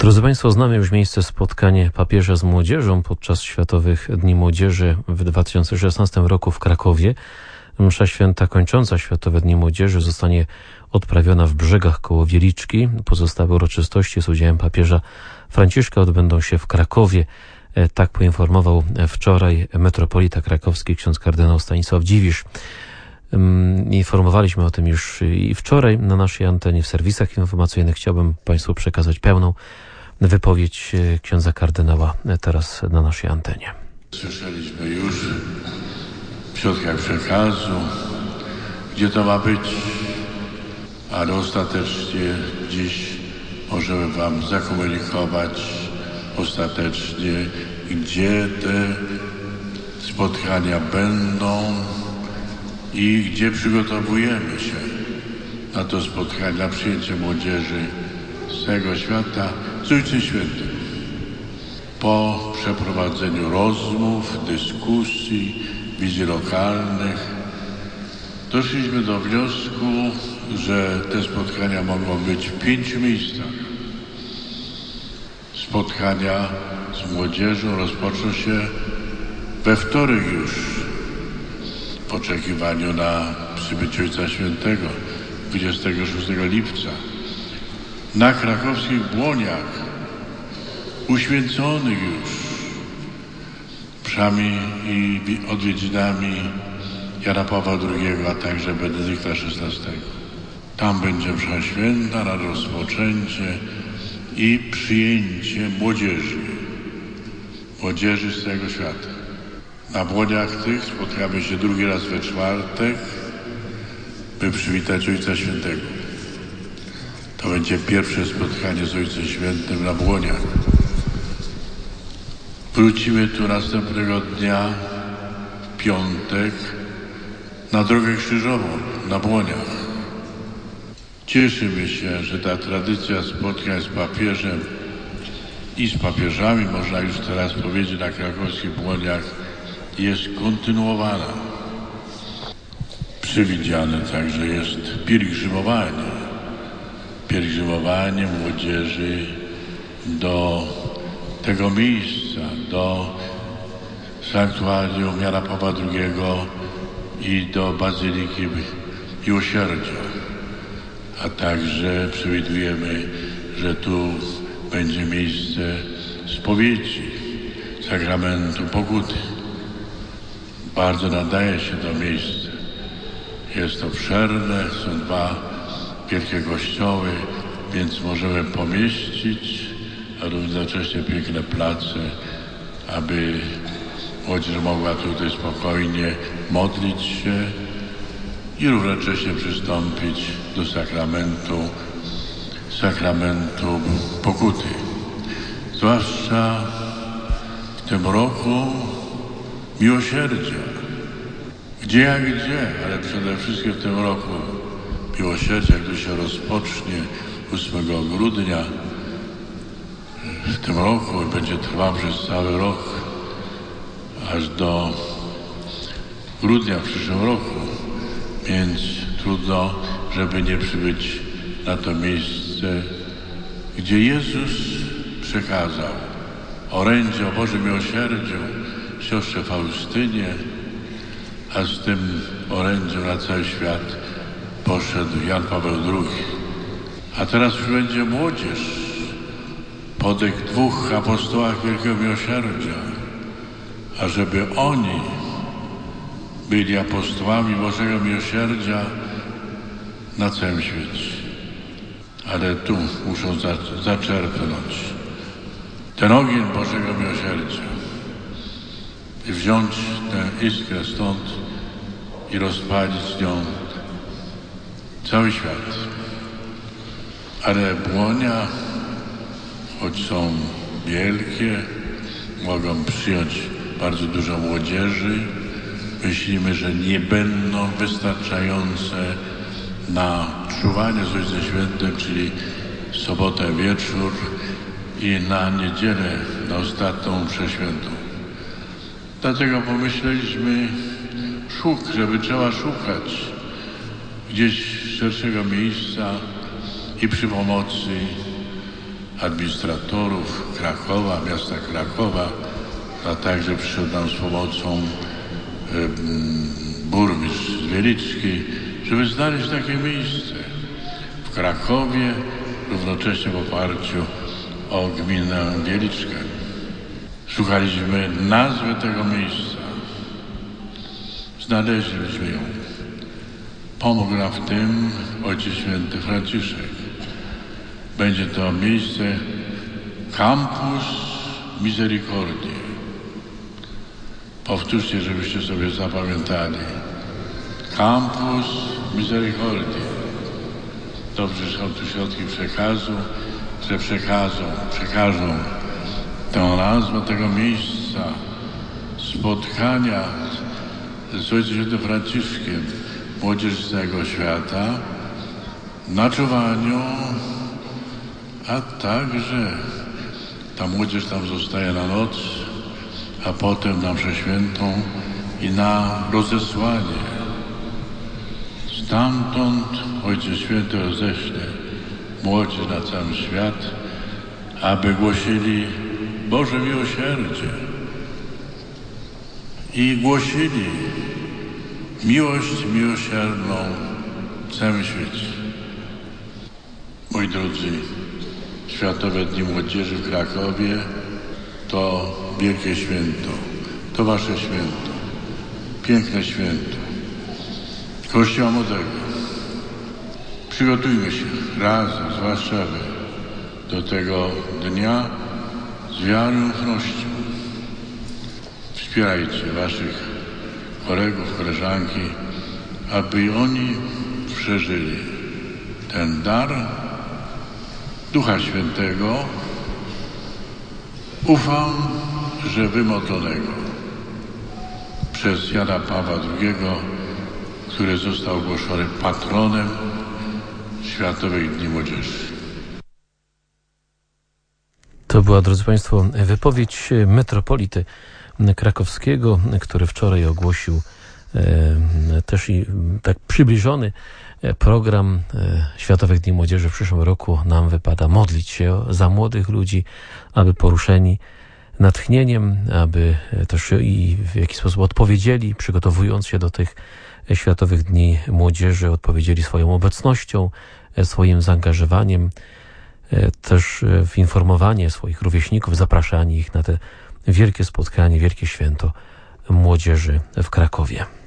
Drodzy Państwo, znamy już miejsce spotkania papieża z młodzieżą podczas Światowych Dni Młodzieży w 2016 roku w Krakowie. Msza święta kończąca Światowe Dni Młodzieży zostanie odprawiona w Brzegach koło Wieliczki. Pozostałe uroczystości z udziałem papieża Franciszka odbędą się w Krakowie. Tak poinformował wczoraj metropolita krakowski ksiądz kardynał Stanisław Dziwisz. Informowaliśmy o tym już i wczoraj na naszej antenie, w serwisach informacyjnych. Chciałbym Państwu przekazać pełną wypowiedź księdza kardynała teraz na naszej antenie. Słyszeliśmy już w środkach przekazu, gdzie to ma być, ale ostatecznie dziś możemy Wam zakomunikować ostatecznie, gdzie te spotkania będą i gdzie przygotowujemy się na to spotkanie, na przyjęcie młodzieży z całego świata z Ojcem Świętym. Po przeprowadzeniu rozmów, dyskusji, wizji lokalnych doszliśmy do wniosku, że te spotkania mogą być w 5 miejscach. Spotkania z młodzieżą rozpoczną się we wtorek już, w oczekiwaniu na przybycie Ojca Świętego 26 lipca. Na krakowskich Błoniach, uświęconych już mszami i odwiedzinami Jana Pawła II, a także Benedykta XVI. Tam będzie msza święta na rozpoczęcie i przyjęcie młodzieży z całego świata. Na Błoniach tych spotkamy się drugi raz we czwartek, by przywitać Ojca Świętego. To będzie pierwsze spotkanie z Ojcem Świętym na Błoniach. Wrócimy tu następnego dnia, w piątek, na Drogę Krzyżową, na Błoniach. Cieszymy się, że ta tradycja spotkań z papieżem i z papieżami, można już teraz powiedzieć, na krakowskich Błoniach jest kontynuowana. Przewidziane także jest pielgrzymowanie młodzieży do tego miejsca, do sanktuarium Jana Pawła II i do Bazyliki Miłosierdzia. A także przewidujemy, że tu będzie miejsce spowiedzi, sakramentu pokuty. Bardzo nadaje się to miejsce. Jest to obszerne, są 2 wielkie kościoły, więc możemy pomieścić, a równocześnie piękne place, aby młodzież mogła tutaj spokojnie modlić się i równocześnie przystąpić do sakramentu pokuty. Zwłaszcza w tym roku miłosierdzia. Gdzie, ale przede wszystkim w tym roku miłosierdzia, który się rozpocznie 8 grudnia w tym roku i będzie trwał przez cały rok, aż do grudnia w przyszłym roku. Więc trudno, żeby nie przybyć na to miejsce, gdzie Jezus przekazał orędzie o Bożym miłosierdziu siostrze Faustynie, a z tym orędziem na cały świat poszedł Jan Paweł II. A teraz już będzie młodzież po tych 2 apostołach Wielkiego Miłosierdzia, ażeby oni byli apostołami Bożego Miłosierdzia na całym świecie. Ale tu muszą zaczerpnąć ten ogień Bożego Miłosierdzia i wziąć tę iskrę stąd i rozpalić nią cały świat. Ale Błonia, choć są wielkie, mogą przyjąć bardzo dużo młodzieży. Myślimy, że nie będą wystarczające na czuwanie z Ojcem Świętym, czyli sobotę wieczór i na niedzielę, na ostatnią mszę świętą. Dlatego pomyśleliśmy, żeby trzeba szukać gdzieś szerszego miejsca i przy pomocy administratorów Krakowa, miasta Krakowa, a także przyszedł nam z pomocą burmistrz z Wielickiej, żeby znaleźć takie miejsce w Krakowie, równocześnie w oparciu o gminę Wielickę. Szukaliśmy nazwy tego miejsca. Znaleźliśmy ją. Pomógł nam w tym Ojciec Święty Franciszek. Będzie to miejsce Campus Misericordii. Powtórzcie, żebyście sobie zapamiętali. Campus Misericordii. Dobrze, że są tu środki przekazu, że przekażą tę nazwę tego miejsca spotkania z Ojcem Świętym Franciszkiem, młodzież z całego świata, na czuwaniu, a także ta młodzież tam zostaje na noc, a potem na mszę świętą i na rozesłanie. Stamtąd Ojciec Święty roześle młodzież na cały świat, aby głosili Boże miłosierdzie i głosili miłość miłosierną w całym świecie. Moi drodzy, Światowe Dni Młodzieży w Krakowie to wielkie święto, to wasze święto, piękne święto Kościoła Młodego. Przygotujmy się razem z Warszawy do tego dnia z wiarą i ufnością. Wspierajcie waszych kolegów, koleżanki, aby oni przeżyli ten dar Ducha Świętego. Ufam, że wymodlonego przez Jana Pawła II, który został ogłoszony patronem Światowych Dni Młodzieży. To była, drodzy Państwo, wypowiedź metropolity krakowskiego, który wczoraj ogłosił też i tak przybliżony program Światowych Dni Młodzieży w przyszłym roku. Nam wypada modlić się za młodych ludzi, aby poruszeni natchnieniem, aby też i w jakiś sposób odpowiedzieli, przygotowując się do tych Światowych Dni Młodzieży, odpowiedzieli swoją obecnością, swoim zaangażowaniem, też w informowanie swoich rówieśników, zapraszanie ich na te wielkie spotkanie, wielkie święto młodzieży w Krakowie.